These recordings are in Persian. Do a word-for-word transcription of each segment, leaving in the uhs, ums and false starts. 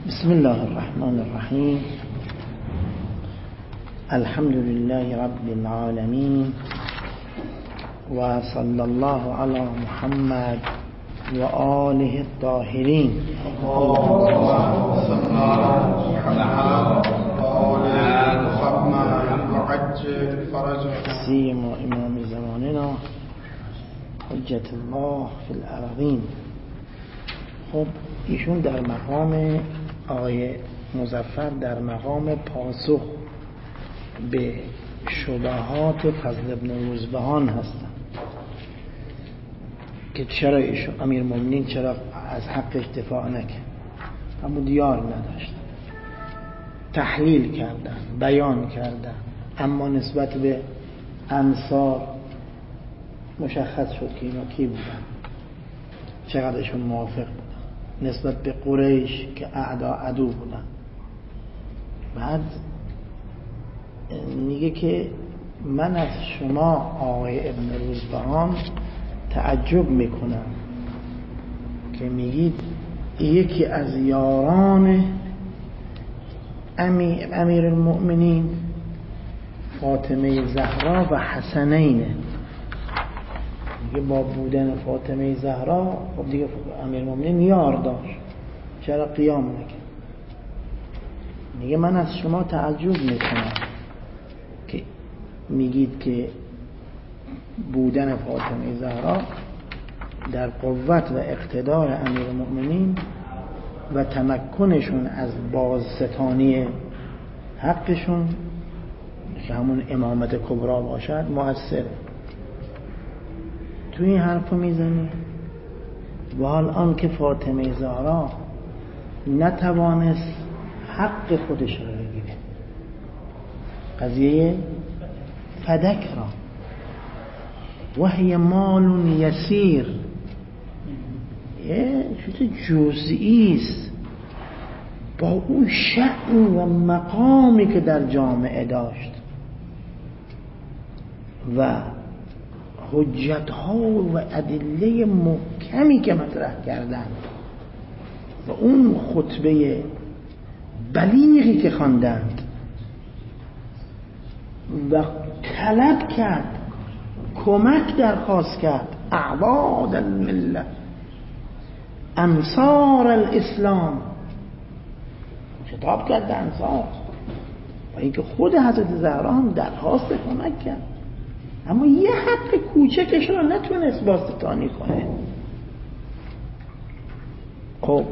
بسم الله الرحمن الرحیم. الحمد لله رب العالمین و صلی الله علی محمد و آله الطاهرین. سیم و امام زماننا حجت الله فی الارضین. خب ایشون در مقام آقای مظفر در مقام پاسخ به شبهات فضل ابن روزبهان هستن که چرا ایشون امیرالمومنین چرا از حقش دفاع نکرد، اما دیار نداشت، تحلیل کردن، بیان کردن، اما نسبت به انصار مشخص شد که اینا کی بودن، چقدرشون موافق بودن، نسبت به قریش که اعدا عدو بودن. بعد میگه که من از شما آقای ابن روزبهان تعجب میکنم که میگید یکی از یاران امیر, امیر المؤمنین فاطمه زهرا و حسنینه. میگه با بودن فاطمه زهرا خب دیگه امیر المؤمنین یار داشت، چرا قیام نکرد؟ میگه من از شما تعجب میکنم که میگید که بودن فاطمه زهرا در قوت و اقتدار امیر المؤمنین و تمکنشون از بازستانی حقشون که همون امامت کبرا باشد مؤثر. تو این حرف میزنی و حال آن که فاطمه زهرا نتوانست حق خودش رو بگیره، قضیه فدک را وحی مال یسیر، یه چیز جزئی است با اون شأن و مقامی که در جامعه داشت و حجت ها و ادله محکمی که مطرح کردن و اون خطبه بلیغی که خواندند و طلب کرد، کمک درخواست کرد، اعواد الملت انصار الاسلام، خطاب کرد انصار، و اینکه خود حضرت زهرا هم درخواست کمک کرد، اما یه حق کوچکش رو نتونست باستانی کنه. خب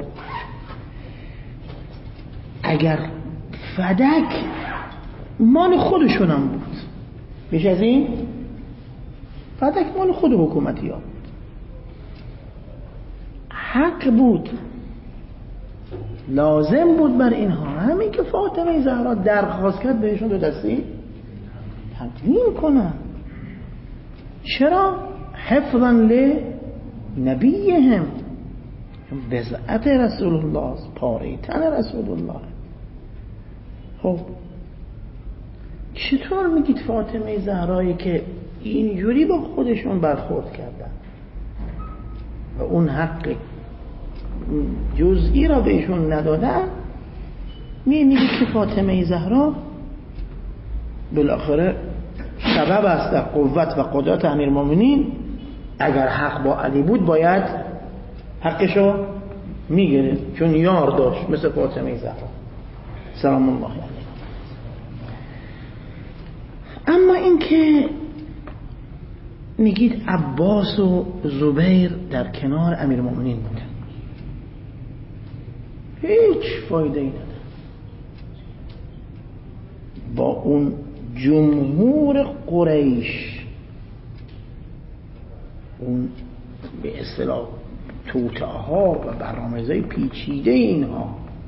اگر فدک مال خودشون هم بود، بیش از این فدک مال خود حکومتی ها بود، حق بود، لازم بود بر اینها همین که فاطمه زهرا درخواست کرد بهشون دو دستی تقدیم کنن. چرا؟ حفظا لنبیهم، بضعت رسول الله، پاره تن رسول الله. خب چطور میگید فاطمه زهرایی که اینجوری با خودشون برخورد کردن و اون حق جزئی را بهشون ندادن، میگید که فاطمه زهرا بالاخره سبب است در قوت و قدرت امیرالمومنین، اگر حق با علی بود باید حقشو میگرفت چون یار داشت مثل فاطمه زهرا سلام الله علیها. اما اینکه میگید عباس و زبیر در کنار امیرالمومنین بودن، هیچ فایده ای نداره. با اون جمهور قریش، اون به اصطلاح توطئه‌ها و برنامه‌های پیچیده اینها،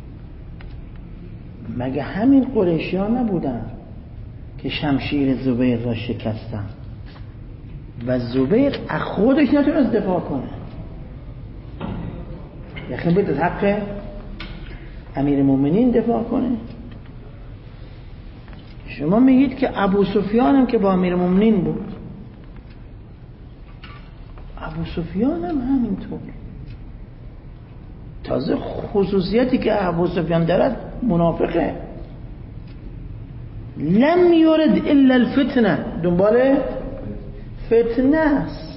مگه همین قریشی‌ها نبودن که شمشیر زبیر را شکستن و زبیر از خودش نتونست دفاع کنه؟ یعنی باید از حق امیرالمومنین دفاع کنه. شما میگید که ابو سفیان هم که با امیرالمومنین بود، ابو سفیان هم همینطور. تازه خصوصیتی که ابو سفیان دارد منافقه. لم یرد الا الفتنه، دنبال فتنه است.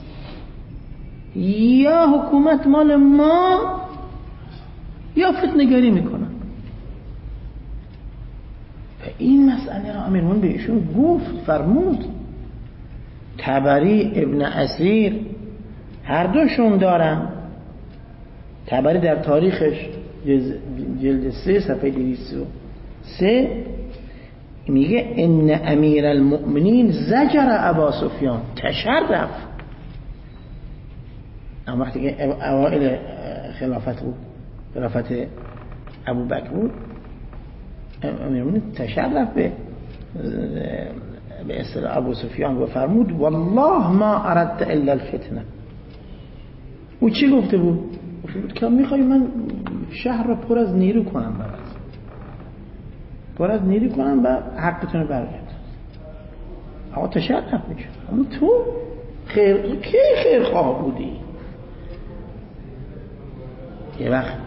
یا حکومت مال ما یا فتنه گری میکنن. و این مسئله را امیرالمومنین به ایشون گفت، فرمود. طبری، ابن اسیر هر دوشون دارن. طبری در تاریخش جلد سه صفحه دویست و سه میگه ان امیر المؤمنین زجر ابا سفیان تشرف. اما وقتی که اوائل خلافت بود، خلافت ابو بکر بود، امیرالمؤمنین تشرف به به اصطلاح ابو سفیان و فرمود والله ما اردت الا الفتنه. او چی گفته بود؟ گفته بود که میخوای من شهر را پر از نیرو کنم، برات پر از نیرو کنم و حقتون رو برگردم. اما تشرف میشه. اما تو خیر کی خیر خواه بودی؟ یه وقت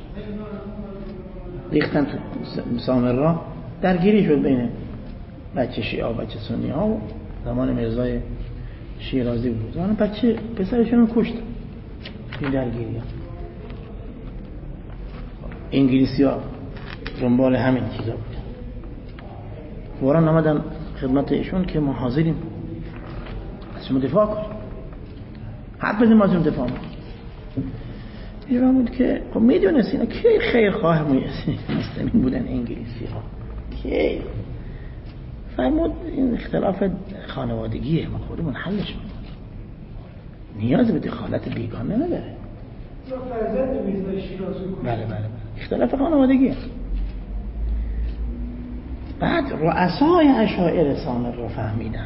ریختن تو سامرا، درگیری شد بین بچه شیعه و بچه سنی ها و زمان مرزای شیرازی بود. زمان بچه پسرشون رو کشت این درگیری ها. انگلیسی ها دنبال همین چیزا بود. فوراً آمدن خدمت ایشون که ما حاضریم از شما دفاع کنیم، حق بدیم از شما دفاع کنیم. ایران بود که خب میدونست اینا کی خیر خواه مسلمین بودن انگلیسی ها کی. فرمود این اختلاف خانوادگیه، ما خودمون حلش میکنیم، نیاز به دخالت بیگانه نداره. بله بله بله اختلاف خانوادگیه. بعد رؤسای اشاعره سامر رو فهمیدن،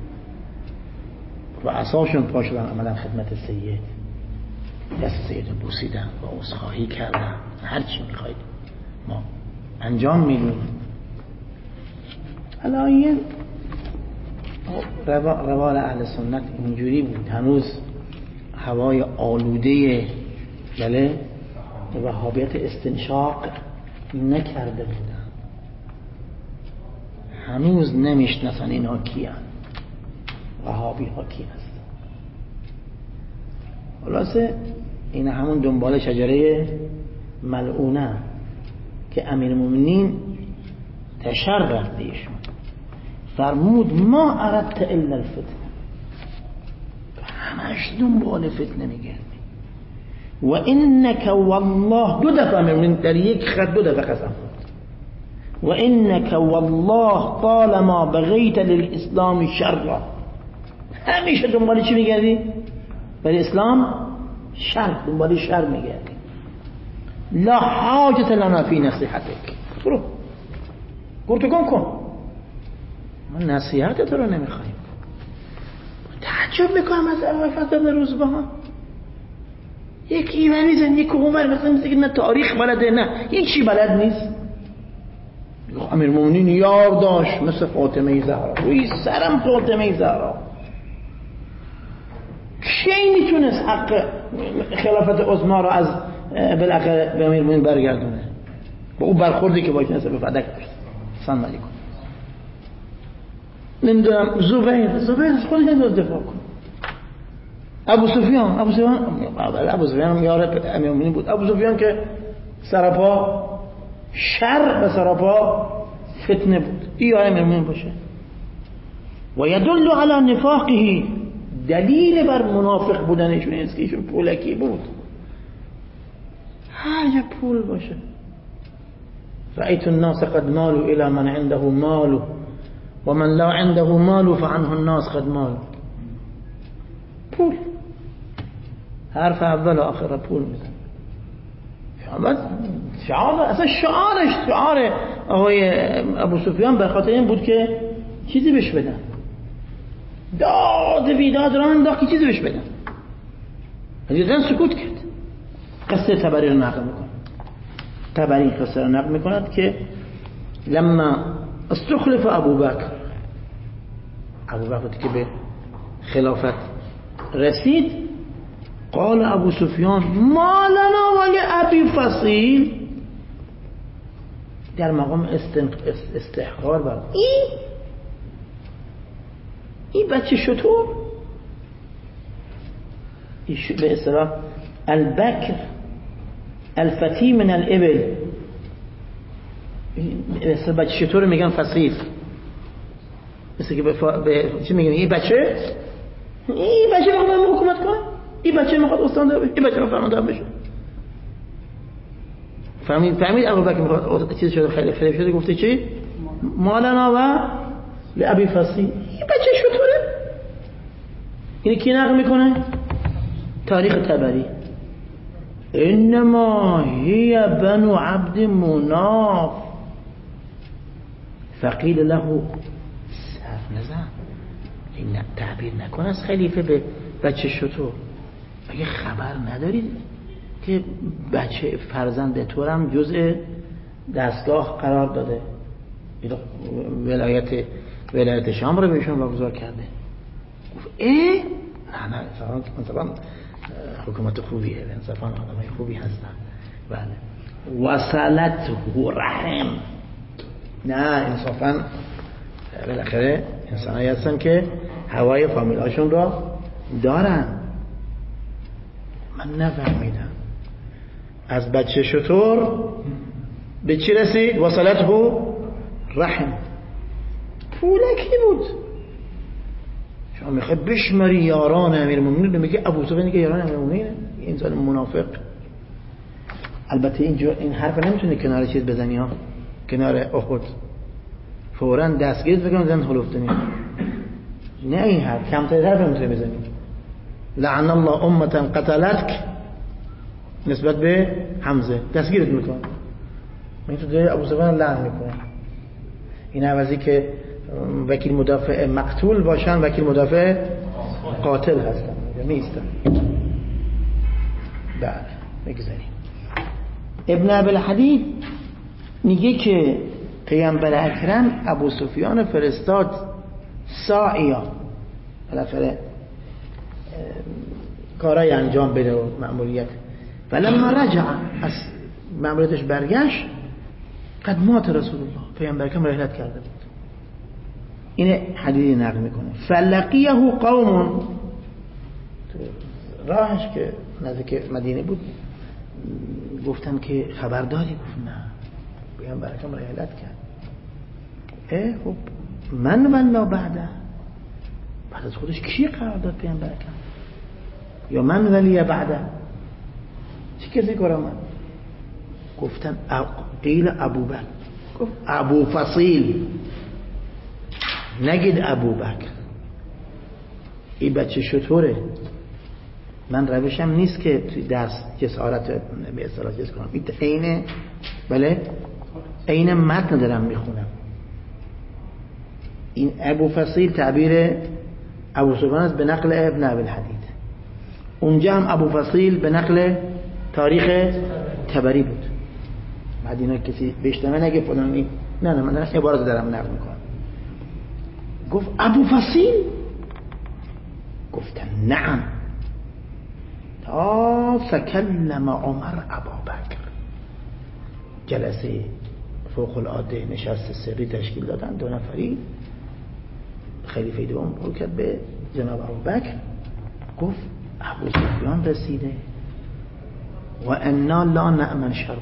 رؤساشون پا شدن عملا خدمت سید، دست سید رو بوسیدن و عذرخواهی کردن، هر چی میخواید ما انجام میدیم. الان روال اهل سنت اینجوری بود، هنوز هوای آلوده بله وهابیت استنشاق نکرده بودن، هنوز نمیشناسن اینا کیان، وهابی ها کی هستن. خلاصه این همون دنبال شجره ملعونه که امیرالمومنین تشرف دیشون فرمود ما اردت الا الفتنه، همش دنبال فتنه میگردی. و انک والله، دو دفعه امیرالمومنین در یک خط دو دفعه قسم خورد. و انک والله طالما بغیت للاسلام شر، همیشه دنبال چی میگردی؟ برای اسلام شر، دنبال شر میگردی. لا حاجت لنا فی نصیحتک، برو گرتگم کن، ما نصیحت تو رو نمیخوایم. تعجب میکنم از ابو فضل روزبه ها، یک ایمانی زن یک عمر مثلا میگه نه تاریخ بلده، نه این چی بلد نیست. امیرالمومنین یار داشت مثل فاطمه زهرا، روی سرم فاطمه زهرا. کی میتونست حق خلافت عظمی رو از بالاخره به امیرالمومنین برگردونه با اون برخوردی که باش نسبت به فدک داشت؟ سن علیکم. نمیدونم زبیر زبیر از خودش نمیدونست دفاع کنه. ابو سفیان ابو سفیان ابو سفیان هم یار امیرالمومنین بود. ابو سفیان که سراپا شر و سراپا فتنه بود، این یار امیرالمومنین باشه. و یدل علی نفاقه، دلیل بر منافق بودنشون است که ایشون پولکی بود. هر جا پول باشه. رأیت الناس قد مالوا الى من عنده مال و من لا عنده مال فعنه الناس قد مال. پول، حرف اول و آخر پول میزن. شعار اصلا شعارش شعار آقای ابو سفیان به خاطر این بود که چیزی بهش بدن، داد ویداد را انداخت که چیزی بهش بدن. حدیدن سکوت کرد. قصه طبری رو نقل میکنه. طبری قصه رو نقل میکند که لما استخلف ابو بکر، ابو بکر که به خلافت رسید قال ابو سفیان ما لنا ولی ابی فصیل، در مقام استحقار بر این این بچه شطور، به اصطلاح البکر الفتی من الابل، مثل بچه شطور میگن فصیل، مثل که به, فا... به... چی میگن این بچه این بچه میخواد حکومت کنه، این بچه میخواد استاندار بشه، این بچه میخواد فرماندار بشه. فهمید فهمید ابوبکر میخواد چیز شده، خیلی خیلی شده، گفته چی مالنا و لابی فصیل، این بچه شطوره. اینو کی نقل میکنه؟ تاریخ طبری. انما هی بنو عبد مناف فقیل له صرف نزن، این تعبیر نکن از خلیفه به بچه شطور. اگه خبر ندارید که بچه فرزند طورم جزء دستگاه قرار داده، ولایت ولایت شام رو بهشون واگذار کرده. گفت ای نه نه مثلا حکومت خوبیه، انصافا آدمای خوبی هستن. بله وصلته رحم، نه انصافا بالاخره انسانایی هستن که هوای فامیلاشون را دارن. من نفهمیدم از بچه شطور به چی رسید؟ وصلته رحم، پولکی بود. شما میخوای بشمری یاران امیرالمومنین رو، میگه ابو سفیان که یاران امیرالمومنینه، این انسان منافق. البته اینجا این حرف نمیتونه کنار چیز بزنی ها، کنار احد فوراً دستگیرت بکنم زن هلوفتنی، نه این حرف کمتر حرف نمیتونه بزنی. لعن الله امة قتلتك نسبت به حمزه دستگیرت میکنه، این تو جای ابو سفیان لعن میکنه. این عوضی که وکیل مدافع مقتول باشن وکیل مدافع قاتل هستن نیستن. بله بگذاریم. ابن ابوالحدید میگه که پیامبر اکرم ابو سفیان فرستاد ساعیا، بالاخره کارای انجام بده و مأموریت. ولما رجع از مأموریتش برگشت قد مات رسول الله، پیامبر اکرم رحلت کرده بود. این حدیثی نقل میکنه فلقیه قوم، راهش که نزدیک مدینه بود گفتن که خبرداری؟ گفت نه، پیامبر اکرم رحلت کرد. اه خب من ولا بعده، بعد از خودش کی قرار داد پیامبر اکرم؟ یا من ولی بعده، چی کسی کارم من؟ گفتن قیل ابو بکر، گفت ابو فصیل، نگید ابو بکر. این بچه شطوره، من روشم نیست که توی دست جسارت به اصطلاح جس کنم، این عین بله عین متن دارم میخونم. این ابو فصیل تعبیر ابو سفیان است به نقل ابن ابوالحدید، اونجا هم ابو فصیل به نقل تاریخ طبری بود. بعد اینا کسی بشتمه نگه فلانی، نه نه من عبارت دارم نقل میکنم. گفت ابو فصیل؟ گفتن نعم. تا فکلم عمر ابابکر، جلسه فوق العاده نشست سری تشکیل دادن، دو نفری. خلیفه دوم رو کرد به جناب ابوبکر، گفت ابو سفیان رسیده و انا لا نأمن شره،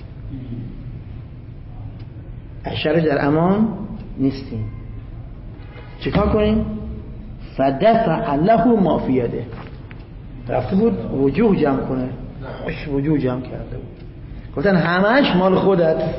شرش در امان نیستیم، چیکار کنیم؟ فدفع له ما فی یده، رفته بود وجوه جمع کنه، اش وجوه جمع کرده بود. گفتن همش مال خودت،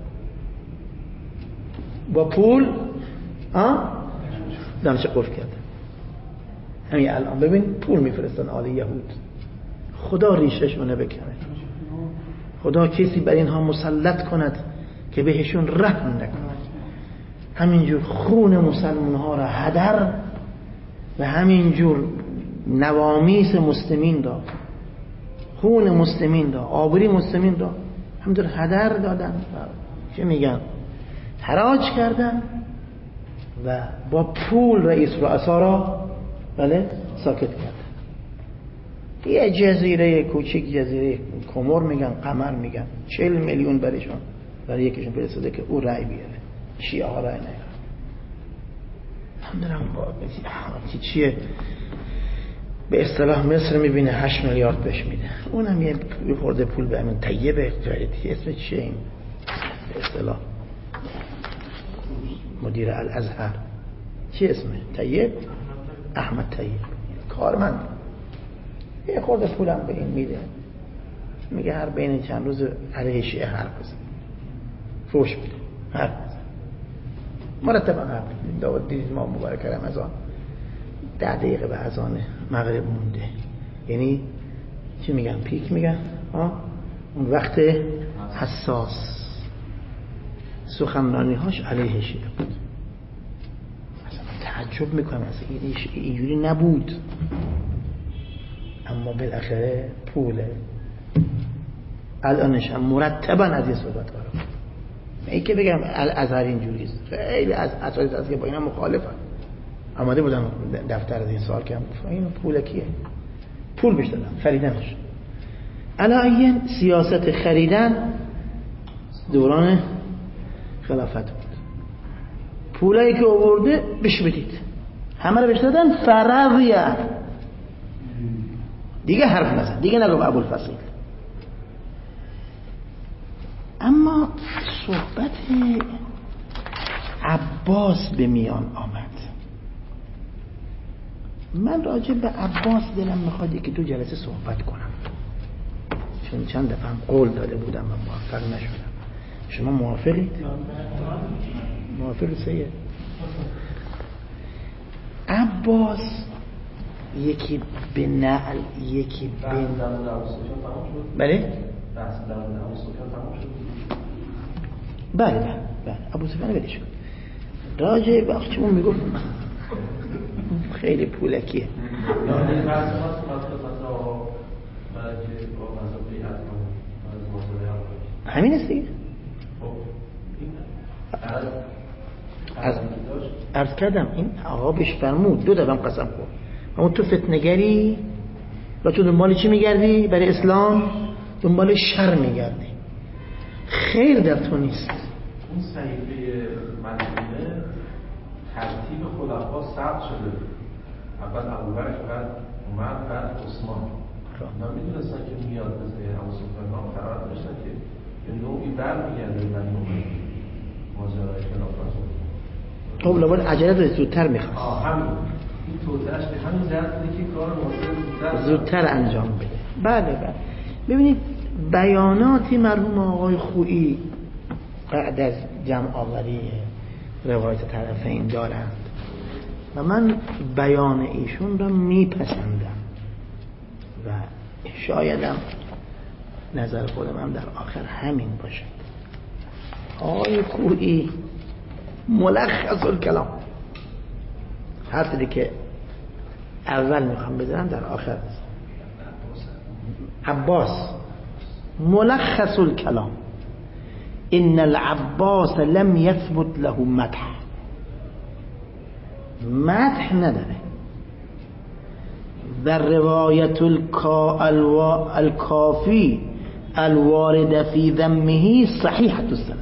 با پول ها دمچه قفل کرده. همین الان ببین پول میفرستن آل یهود، خدا ریشش رو نبکنه، خدا کسی بر اینها مسلط کند که بهشون رحم نکند. همینجور خون مسلمان ها را هدر و همینجور نوامیس مسلمین داد، خون مسلمین داد، آبروی مسلمین داد، همینطور هدر دادن، چه میگن حراج کردن و با پول رئیس رؤسا را بله ساکت کردن. یه جزیره کوچیک، جزیره کمر میگن، قمر میگن، چهل میلیون برایشون برای یکیشون برسیده که او رأی بیاره، شیعه ها رأی نیاره. نمیدونم با چیه به اصطلاح مصر میبینه هشت میلیارد بهش میده، اونم یه خورده پول به همین طیبه جایدی اسم چیه این به اصطلاح مدیر الازهر چی اسمه؟ طیب؟ احمد طیب، کارمند، یه خورده پولم به این میده، میگه هر بین چند روز علیه شیعه حرف بزن، فوش میده، حرف بزن، مرتبا حرف میده. داود دیدید ما مبارک رمضان ده دقیقه به اذان مغرب مونده، یعنی چی میگن؟ پیک میگن ها؟ اون وقت حساس سخنرانی هاش علیه شیعه بود. تعجب میکنم اصلا اینجوری نبود، اما بالاخره پوله. الانش هم مرتبا از یه صحبت کارم این که بگم الازهر اینجوریست، خیلی از اساتید هست که با اینا مخالفن، آماده بودم دفتر از این سال که این پول کیه؟ پول بهش دادم، خریدنش. الان سیاست خریدن دوران خلافت بود، پولایی که آورده بهش بدید، همه رو بهش دادن، فرضیه دیگه حرف نزن، دیگه نگو ابوالفضل. اما صحبت عباس به میان آمد. من راجع به عباس دلم میخواد که دو جلسه صحبت کنم، چون چند دفعه هم قول داده بودم و موفق نشدم. شما موافقید؟ موافق سید؟ عباس یکی به نعل، یکی به بله؟ بله بله بله ابو سفیان ولش کن. راجع به اخچمون میگفت خیلی پولکیه. همین است دیگه. از عرض کردم این آقا بهش فرمود، دو دفعه قسم خورد، اما تو فتنه‌گری و تو دنبال چی میگردی؟ برای اسلام دنبال شر میگردی، خیر در تو نیست. اون صحیفه مدینه ترتیب خلفا ثبت شده، اول ابوبکر، بعد عمر، بعد عثمان. من میدونستم که میاد مثل ابو سفیان قرار داشتن که به نوعی برمیگرده به نوعی ماجرای خلافت. خب لابد عجله داره، زودتر میخواست. آه همین این توضیحش به همین جهت بوده که کار ماجرا زودتر انجام بده. بله بله. ببینید بیاناتی مرحوم آقای خویی بعد از جمع آوری روایت طرفین دارند و من بیان ایشون را میپسندم و شایدم نظر خودم هم در آخر همین باشه. آقای خویی ملخص الکلام، حرفی که اول میخوام بزنم در آخر بزنم. عباس ملخص الکلام ان العباس لم يثبت له مدح، مدح نداره. در روایت الکافی الوارد فی ذمه صحیحة السند،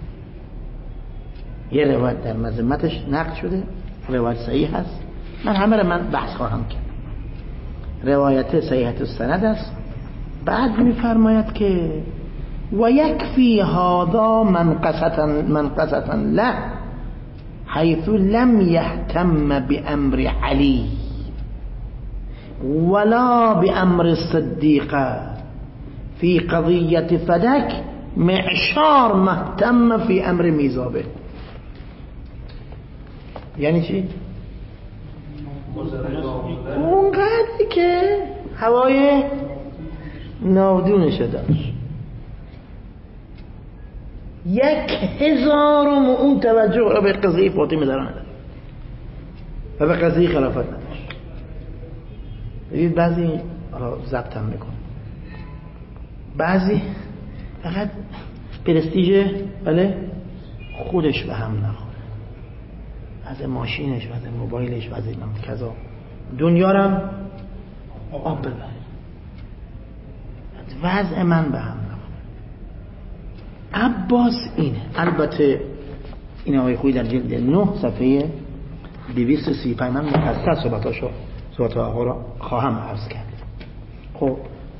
یه روایت در مذمتش نقل شده، روایت صحیح هست، من همه رو من بحث خواهم کرد، روایت صحیحة السند است. بعد میفرماید که و یکفی هذا منقصة منقصة له حیث لم یهتم بامر علی ولا بامر الصدیقه فی قضیه فدک معشار مهتم فی امر میزابه. یعنی چی؟ اونقدری که هوای ناودونش داشت، یک هزارم اون توجه را به قضیه فاطمه زهرا نداشت و به قضیه خلافت نداشت. ببینید بعضی را ضبط هم میکن، بعضی فقط پرستیژ بله خودش به هم نخوره، از ماشینش و از موبایلش و از کذا دنیا را آب ببره. وضع من به هم نخوره. عباس اینه. البته این آقای خویی در جلد نه صفحه دویست و سی و پنج من مفصل صحبتاشو صحبت آقا را خواهم عرض کرد. خب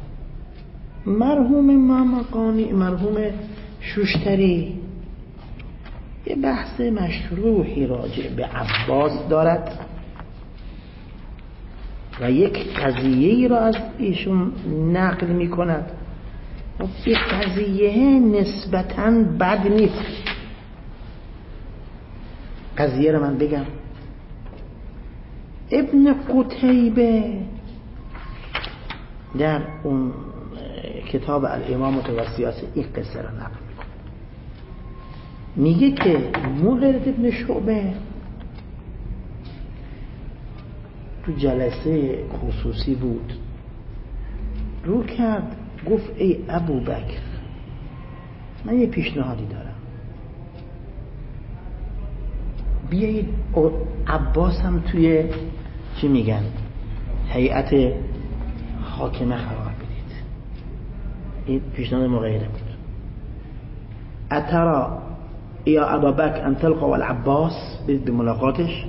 مرحوم مامقانی، مرحوم شوشتری یه بحث مشروحی راجع به عباس دارد و یک قضیه‌ای را از ایشون نقل می کند و این قضیه نسبتاً بد نیست. قضیه را من بگم. ابن قتیبه در اون کتاب الامامة والسیاسه این قصه را نقل میکنه، میگه که مغیرة ابن شعبه تو جلسه خصوصی بود، رو کرد گفت ای ابو بکر من یه پیشنهادی دارم، بیایید عباس هم توی چی میگن هیئت حاکمه قرار بدید. این پیشنهاد مغیره بود. اترا یا ابا بکر ان تلقوا العباس، برید به ملاقاتش،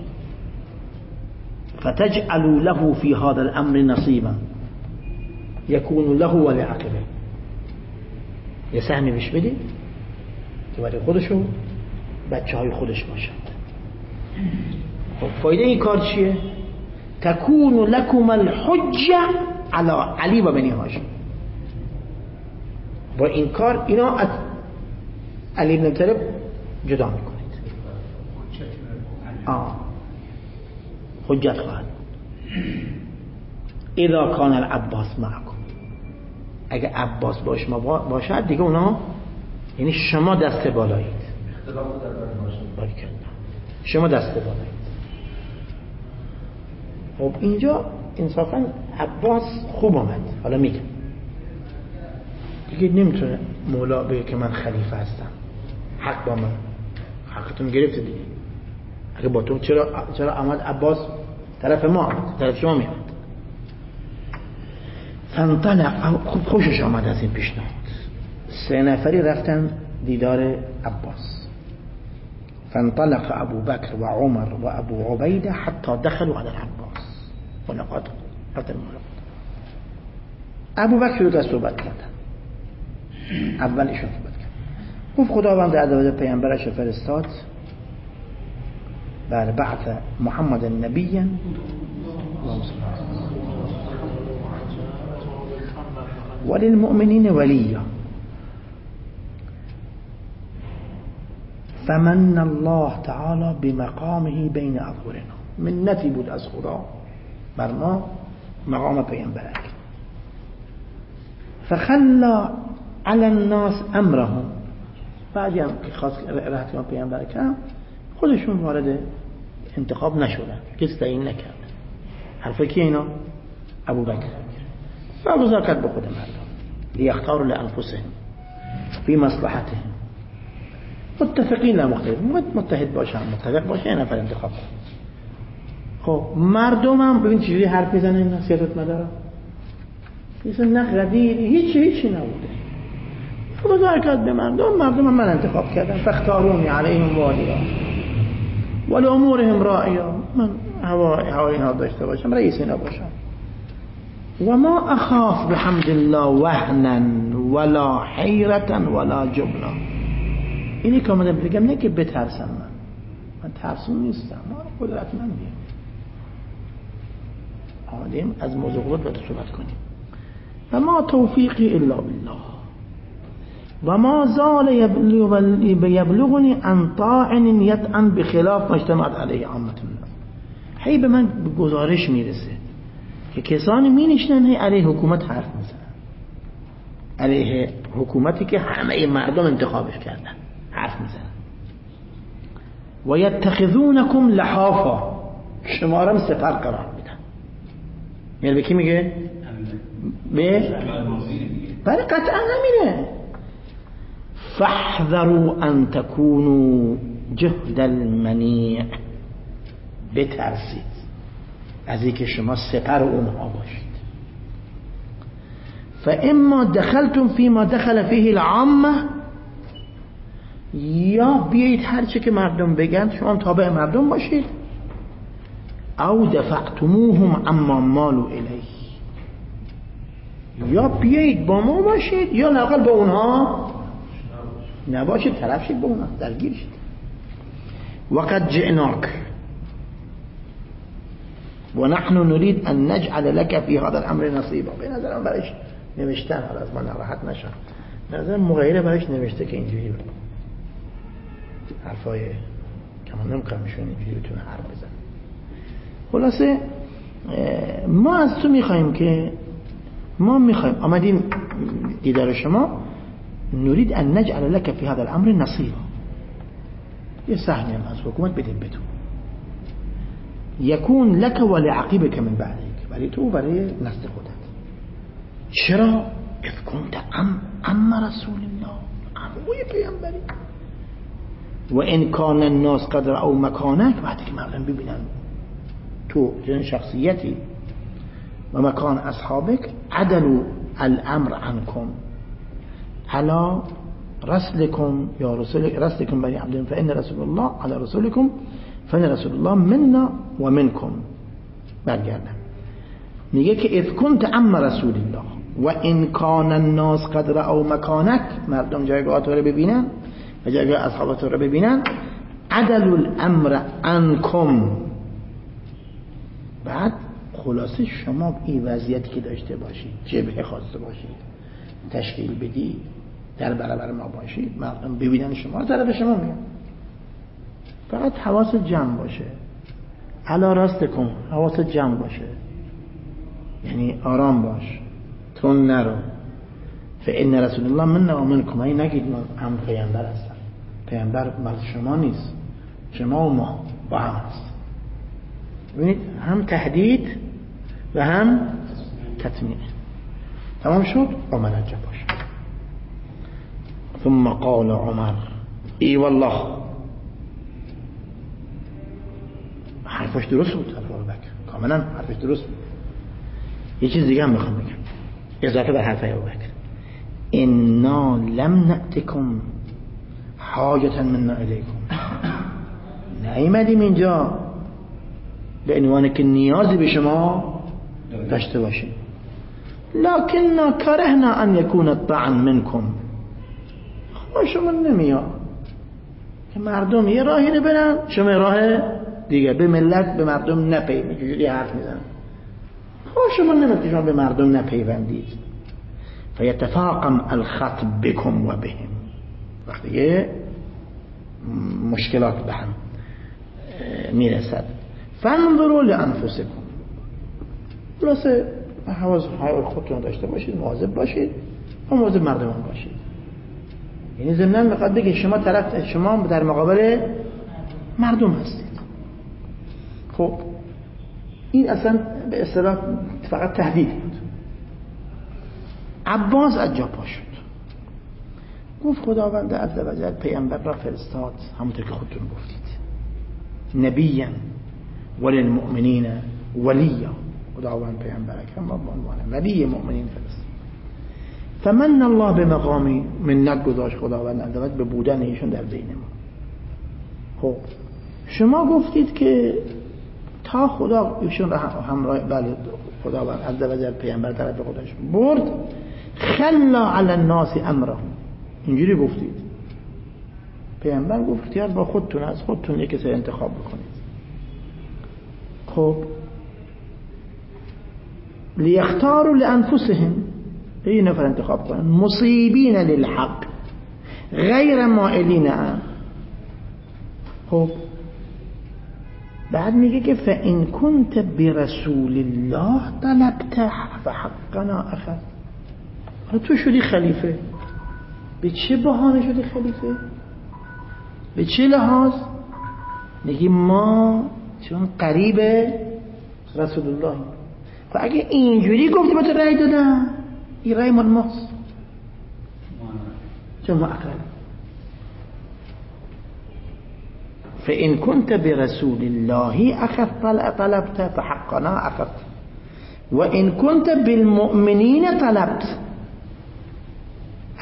فتجعلوا له في هذا الامر نصيبا يكون له ولعقبه، یه سهمی بهش بدید که برای خودش و بچه های خودش باشد. خب فایده این کار چیه؟ تكون لكم الحجه على علی و بنی هاشم. با این کار اینا از علی بن طالب جدا میکنید. آه حجت خواهد اذا کان العباس معکم، اگه عباس باش ما باشد دیگه اونا، یعنی شما دست بالایید، شما دست بالایید. خب اینجا انصافا عباس خوب آمد. حالا میگم دیگه نمیتونه مولا بگه که من خلیفه هستم، حق با من، حقتون گرفته دیگه. اگه با تو چرا چرا آمد عباس طرف ما آمد، طرف شما میاد. فانطلق، خوب خوشش آمد از این پیشنهاد. سه نفری رفتن دیدار عباس. فانطلق ابو بکر و عمر و ابو عبیده حتی دخلوا على العباس ملاقات رفتن ملاقات. ابو بکر شروع کرد صحبت کردن. اول ایشون صحبت کرد، گفت خداوند عزوجل پیامبرش فرستاد، بعد بعث محمد نبیا وللمؤمنین ولیا فمن الله تعالی بمقامه بین اظهرنا، منتی بود از خدا بر ما مقام پیامبرک. فخلا علی الناس امرهم، بعدی هم که خواست رهت کنم پیامبرک هم خودشون وارد انتخاب نشدن، کسی تعیین نکرد. حرفای کی اینا؟ ابو بکر. واگذار کرد به خود مردم، لیختاروا لانفسهم فی مصلحتهم متفقین لا مختلف، متحد باشن، متفق باشن، یه نفر انتخاب کن. خب مردم هم ببین چجوری حرف میزنه این نصیحت مدارا، مثل نقدی هیچ هیچی نبوده. واگذار کرد به مردم، مردم هم من انتخاب کردم. فاختارونی علیهم والیا ولامورهم راعیا، من هوا هوا اینا داشته باشم، رئیس اینا باشم. و ما اخاف بحمد الله وهنا ولا حیرة ولا جبنا. اینی که آمدم بگم نه که بترسم، من من ترسون نیستم، من قدرتمندیم. آمدیم از موضوع قدرت صحبت کنیم. و ما توفیقی الا بالله و ما زال یبلغنی ان طاعن یطعن بخلاف ما اجتمعت علیه عامة الناس. هی به من گزارش میرسه که کسانی می نشنن هی علیه حکومت حرف میزنن، علیه حکومتی که همه مردم انتخابش کردن حرف میزنن. و یتخذونکم لحافا، شما را سپر قرار میدن. یعنی به کی میگه؟ به برای قطعا نمیره. فاحذروا ان تكونوا جهد المنیع، بترسید از اینکه شما سپر اونها باشید. فاما دخلتم فيما دخل فيه العامه، یا بیایید هر چه که مردم بگن شما تابع مردم باشید، او دفعتموهم عما مالوا الیه، یا بیایید با ما باشید یا لااقل با اونها نباشید، طرف شید با اونها، درگیر شید. وقد جئناک و نحن نريد ان نجعل لك في هذا الامر نصيبا. به نظرم برایش نوشتن، حالا از من ناراحت نشم، به نظر مغیره برایش نوشته که اینجوری حرفای کمان نمیکنم میشون اینجوری بتونه حرف بزن. خلاصه ما از تو میخواییم که ما میخواییم آمدیم دیدار شما، نريد ان نجعل لك في هذا الامر نصيبا، یه سهمی هم از حکومت بدیم به تو، یکون لك ولعقیبك من بعدک، برای تو و برای نسل خودت. چرا؟ اذ كنت ام ام رسول الله، عموی پیامبری. و ان کان الناس قد رأوا مکانک، وقتی که مردم ببینن تو جن شخصیتی و مکان اصحابک، عدلوا الامر عنكم على رسلكم یا رسول رسلكم بني عبد، فإن رسول الله على رسولكم فإن رسول الله منا و منكم. برگردم میگه که اذ كنت عم رسول الله و ان کان الناس قد رأوا مکانک، مردم جایگاه تو رو ببینن و جایگاه اصحاب تو رو ببینن، عدلوا الامر عنكم. بعد خلاصه شما این وضعیتی که داشته باشید، جبهه خواسته باشید، تشکیل بدی، در برابر ما باشید، مردم ببینن شما، طرف شما میان. فقط حواس جمع باشه، علا راست کن، حواس جمع باشه، یعنی آرام باش، تون نرو. فإن رسول الله منا و منکم، این نگید من هم پیامبر هستم، پیامبر مال شما نیست، شما و ما با هم هست. ببینید هم تهدید و هم تطمیع. تمام شد؟ عمر عجب باشه. ثم قال عمر ای والله، حرفش درست بود، حرف ابوبکر کاملا حرفش درست بود. یه چیز دیگه هم میخوام بگم اضافه بر حرف ابوبکر، انا لم نأتکم حاجتا منا الیکم، نیامدیم اینجا به عنوان که نیازی به شما داشته باشیم، لكننا کرهنا ان یکون الطعن منکم، خب شما نمیاد که مردم یه راهی رو برن، شما راه دیگه، به ملت به مردم نپیوندید، اینجوری حرف میزنن، خب شما نمیاد که شما به مردم نپیوندید. فیتفاقم الخط بکم و بهم، وقتی یه مشکلات به هم میرسد، فانظروا لانفسکم، خلاصه حواس خودتون داشته باشید، مواظب باشید و مواظب مردمان باشید. یعنی ضمناً میخواد بگه شما طرف، شما در مقابل مردم هستید. خب این اصلا به اصطلاح فقط تهدید بود. عباس از جا پا شد، گفت خداوند عزوجل پیامبر را فرستاد، همونطور که خودتون گفتید، نبیا وللمؤمنین ولیا، خداوند پیامبر اکرم با عنوان نبی مؤمنین فرستاد. فمن الله به مقامی منت گذاشت خداوند عزوجل به بودن ایشون در بین ما. خب شما گفتید که تا خدا ایشون را همراه، بله خداوند عزوجل پیامبر طرف خودش برد، خلا علی الناس امره، اینجوری گفتید. پیامبر گفت اختیار با خودتون، از خودتون یک کسی انتخاب بکنید. خب لیختاروا لانفسهم، یه نفر انتخاب کنن، مصیبین للحق غیر مائلین عنه. خب بعد میگه که فإن كنت برسول الله طلبت فحقنا اخذ. تو شدی خلیفه، به چه بهانه شدی خلیفه؟ به چه لحاظ؟ میگی ما چون قریب رسول الله. خب اگه اینجوری گفتی به تو رأی دادم، این رأی مال ماست، چون ما اقل. فإن كنت برسول الله أخذ طلبت فحقنا أخذ، وإن كنت بالمؤمنين طلبت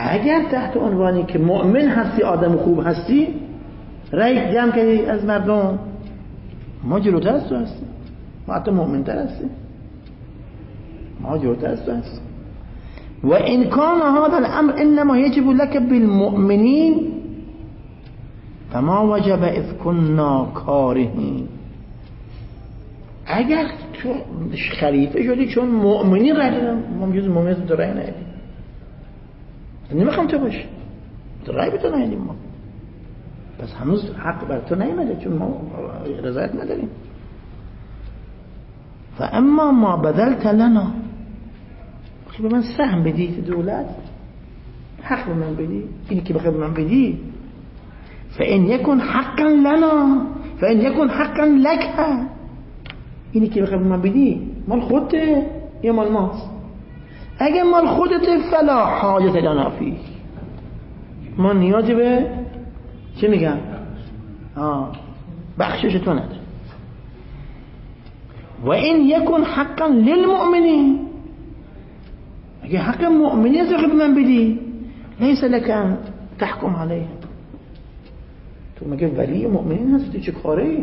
اگر تحت عنوانی که مؤمن هستی آدم خوب هستی رأی جمع کردی از مردم، ما جلوتر از تو هستیم، ما حتی مؤمن تر هستیم، ما جلوتر از تو هستیم. و این کان هذا الامر انما یجب لك بالمؤمنین فما وجب اذ كنا کارهین. اگر تو خلیفه شدی چون مؤمنین رأی دادن، ما جز مؤمنین تو رأی ندادیم، نمیخوام تو باشی، تو رأی به تو ندادیم ما، پس هنوز حق بر تو نیامده چون ما رضایت نداریم. فاما ما بذلت لنا، خب به من سهم بدی دولت، حق به من بدی، اینی که بخواد به من بدی، فان یکن حقا لنا فان یکن حقا لك، اینی که بخواد به من بدی مال خودته یا مال ماست؟ اگه مال خودته فلا حاجت لنا فیه، ما نیازی به چه میگن آه بخشش تو نداره. و این یکن حقا للمؤمنین، اگه حق مؤمنین از به من بدی لیس لك ان تحکم علیه، تو مگه ولی مؤمنین هستی چه کاری؟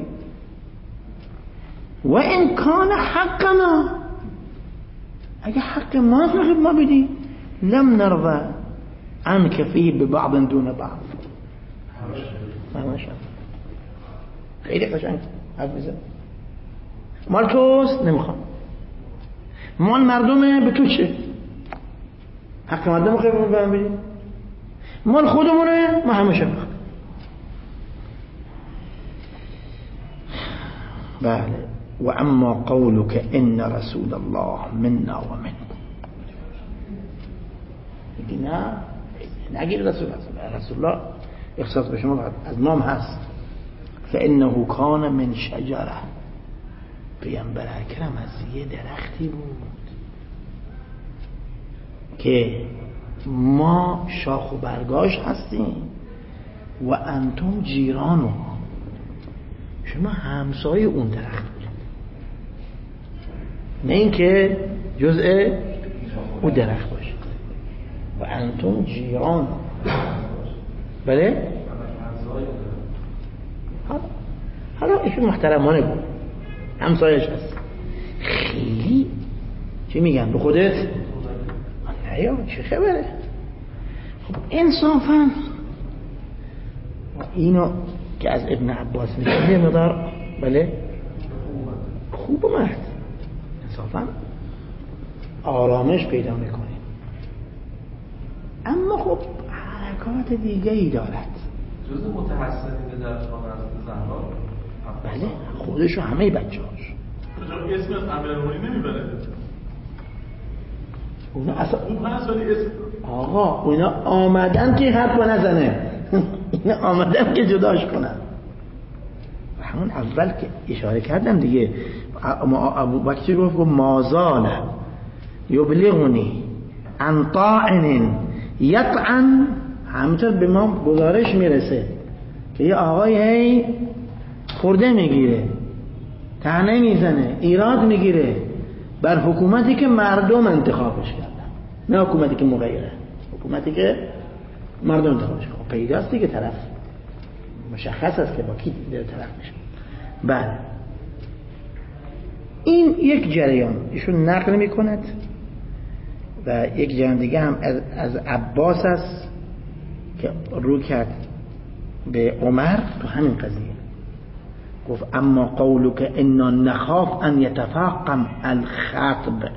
و این کان حقنا، اگه حق ما از به ما بدی لم نرضى عنك فيه ببعض دون بعض. ماشاءالله خیلی قشنگ حرف میزنی. مال توست نمیخوام، مال مردمه به تو چه؟ حق مردم رو خیلی به من بدی، مال خودمونه ما همشه میخوام. بله. و اما قولك ان رسول الله منا و منكم، میگی نه نگیر رسول الله، رسول الله اختصاص به شما از نام هست. فانه کان من شجره، پیامبر اکرم از یه درختی بود که ما شاخ و برگاش هستیم و انتم جیرانو، شما همسایه اون درخت بود، نه اینکه جزء اون درخت باشه. و انتم جیرانو، بله حالا ایشون محترمانه بود، همسایش هست. خیلی چی میگن به خودت؟ نه یا چه خبره؟ خب انصافا اینو که از ابن عباس میگه یه مقدار بله خوب اومد، انصافا آرامش پیدا میکنه، اما خب حرکات دیگه ای دارد. جزء متحسنین در خانه زهرا، بله خودشو همه بچه هاش اسم از امیرالمومنین نمیبره اونا اصلا اون هست ولی اسم آقا اونا آمدن که حرف نزنه اینا آمدن که جداش کنن. همون اول که اشاره کردم دیگه، ابو بکر گفت مازال یبلغنی عن طاعن یطعن، همینطور به ما گزارش میرسه که یه آقای هی خورده میگیره، طعنه میزنه، ایراد میگیره بر حکومتی که مردم انتخابش کردن، نه حکومتی که مغیره، حکومتی که مردم انتخابش کردن. پیداست دیگه طرف مشخص است که با کی داره طرف میشه. بله این یک جریان ایشون نقل میکند و یک جریان دیگه هم از, از عباس است که رو کرد به عمر تو همین قضیه، گفت اما قولك انا نخاف ان يتفاقم الخطب،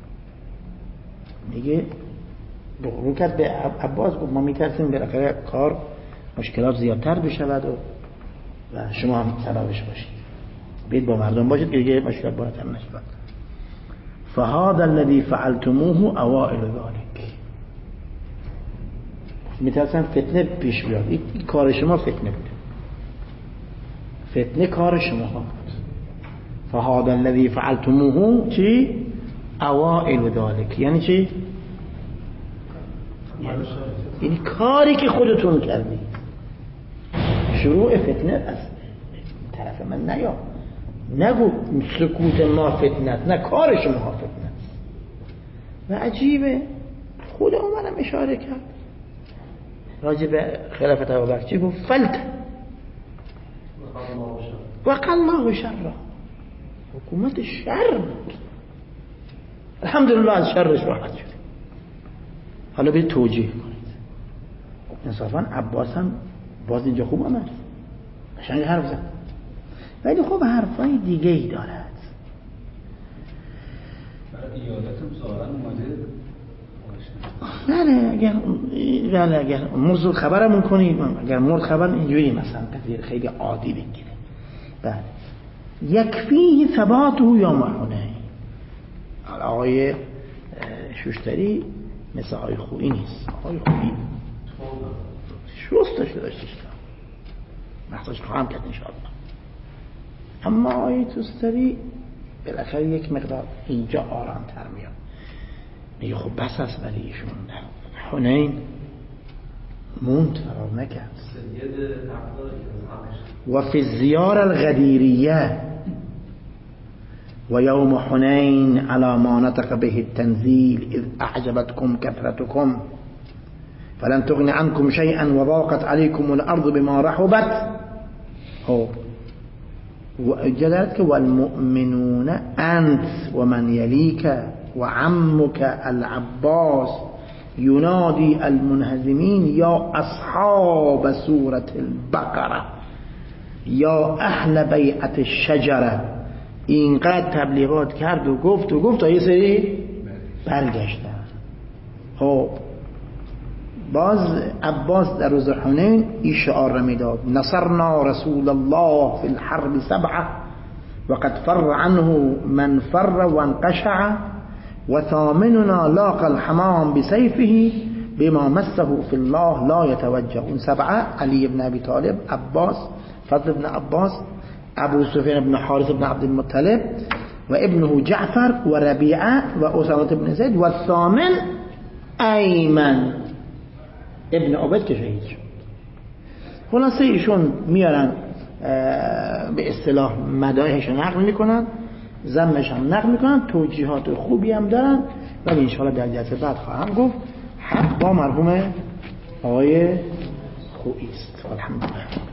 میگه رو کرد به عباس، گفت ما میترسیم بالاخره کار مشکلات زیادتر بشود و, و شما هم سببش باشید، بید با مردم باشید که دیگه مشکلات بالاتر نشود. فهذا الذي فعلتموه اوائل ذلك، میترسم فتنه پیش بیاد، این کار شما فتنه بود، فتنه کار شما بود. فهذا الذي فعلتموه چی؟ اوائل ذلك، یعنی چی؟ این کاری که خودتون کردید، شروع فتنه از طرف من نیا، نگو سکوت ما فتنه، نه کار شما فتنه. و عجیبه خود عمرم اشاره کرد راجع به خلافت ابوبکر چی گفت؟ فلت وقع الله شر، حکومت شر بود، الحمدلله از شرش راحت شد. حالا به توجیه کنید. انصافا عباس هم باز اینجا خوب آمد، قشنگ حرف زد، ولی خب حرفای دیگه ای دارد. برای ایالت ظاهرا اومده بله اگر بله اگر موضوع خبرمون کنید، اگر مورد خبر اینجوری مثلا خیلی عادی بگیره. بله یکفی ثباته یا محونه. آقای شوشتری مثل آقای خویی نیست. آقای خویی شستش داشتش محتاج خواهم کرد انشاءالله. اما آقای توستری بالاخره یک مقدار اینجا آرام تر میاد، میگه خب بس است ولی ایشون حنین موند فرار نکرد. و فی الزیار الغدیریه و یوم حنین علی ما نطق به التنزیل اذ اعجبتكم كثرتكم فلن تغن عنكم شيئا وضاقت عليكم الارض بما رحبت. هو وجدت والمؤمنون انت ومن يليك وعمك العباس ينادي المنهزمين يا اصحاب سورة البقرة یا اهل بیعت الشجره. اینقدر تبلیغات کرد و گفت و گفت تا یه سری برگشتن. خب باز عباس در روز حنین این شعار را میداد: نصرنا رسول الله في الحرب سبعه وقد فر عنه من فر وانقشع وثامننا لاقى الحمام بسيفه بما مسه في الله لا يتوجه. اون سبعه علی بن ابی طالب، عباس، فضل بن عباس، ابو سفیان بن حارث بن عبد المطلب و ابنه جعفر و ربیعه و اسامه بن زید و الثامن ایمن ابن عبید که شهید شد. خلاصه ایشون میارن به اصطلاح مدایحش نقل میکنن، ذمش هم نقل میکنن، توجیهات خوبی هم دارن، ولی انشاءالله در جلسه بعد خواهم گفت حق با مرحوم آقای خویی است. الحمدلله.